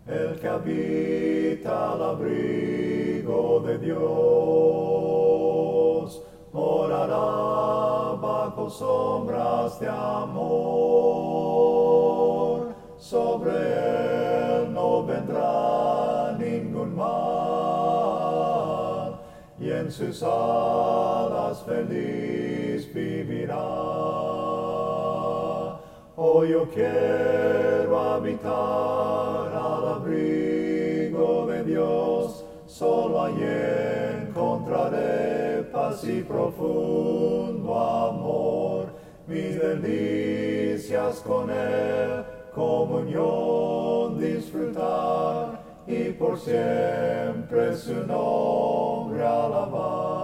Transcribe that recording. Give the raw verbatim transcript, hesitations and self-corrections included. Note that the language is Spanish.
El que habita al abrigo de Dios morará bajo sombras de amor. Sobre él no vendrá ningún mal, y en sus alas feliz vivirá. Oh, yo quiero habitar al abrigo de Dios, solo allí encontraré paz y profundo amor, mis delicias con él, comunión disfrutar, y por siempre su nombre alabar.